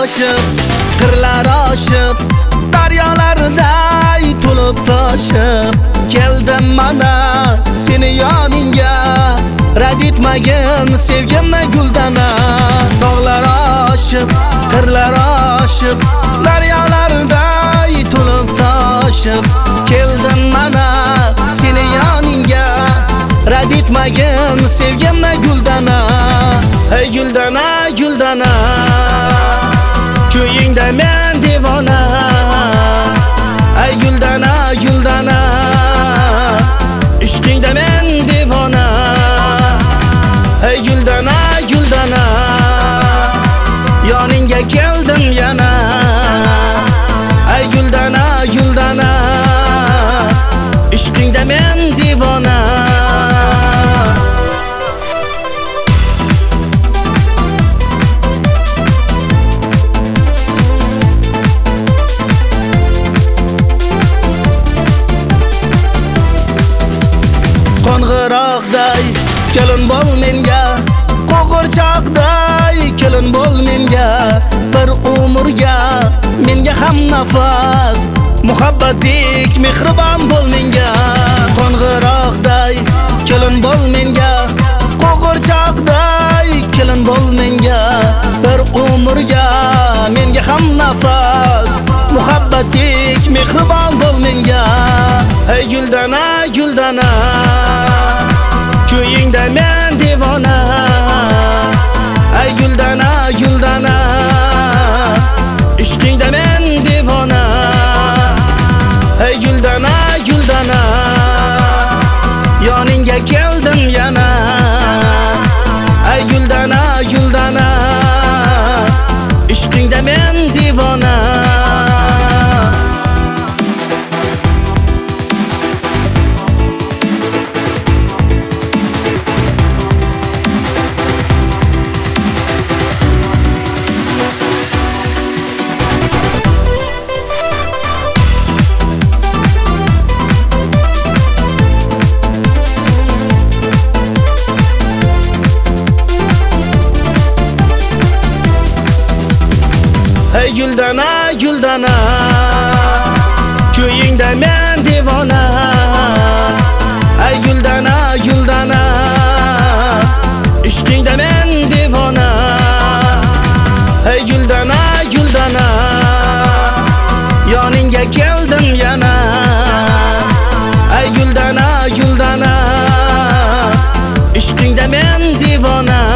oshib, qirlar oshib, daryolarday to'lib toshib keldim mana seni yoningga. Rad etmagin sevgimni guldana. Tog'lar oshib, qirlar oshib, daryolarday to'lib toshib keldim mana seni yoningga. Rad etmagin sevgimni guldana. Ey guldana, guldana, ko'yingda men devona. Ey guldana, guldana, ishqingda men devona. Ey guldana, guldana, yoningga keldim yana. Ey guldana, guldana, ishqingda men devona. Qo'ng'iroqday kelin bo'l menga, qo'g'irchoqday kelin bo'l menga. Bir umrga menga ham nafas, muhabbatik mehribon bo'l menga. Qo'ng'iroqday kelin bo'l menga, qo'g'irchoqday kelin bo'l menga. Bir umrga menga ham nafas, muhabbatik mehribon bo'l menga. Ey guldana, guldana, ko'yingda men devona. Ey guldana, guldana, ishqingda men devona. Ey guldana, guldana, yoningga keldim yana. Ey guldana, guldana, ishqingda men devona. Ey guldana, guldana, ko'yingda men devona. Ey guldana, guldana, ishqingda men devona. Ey guldana, guldana, yoningga keldim yana. Ey guldana, guldana, ishqingda men devona.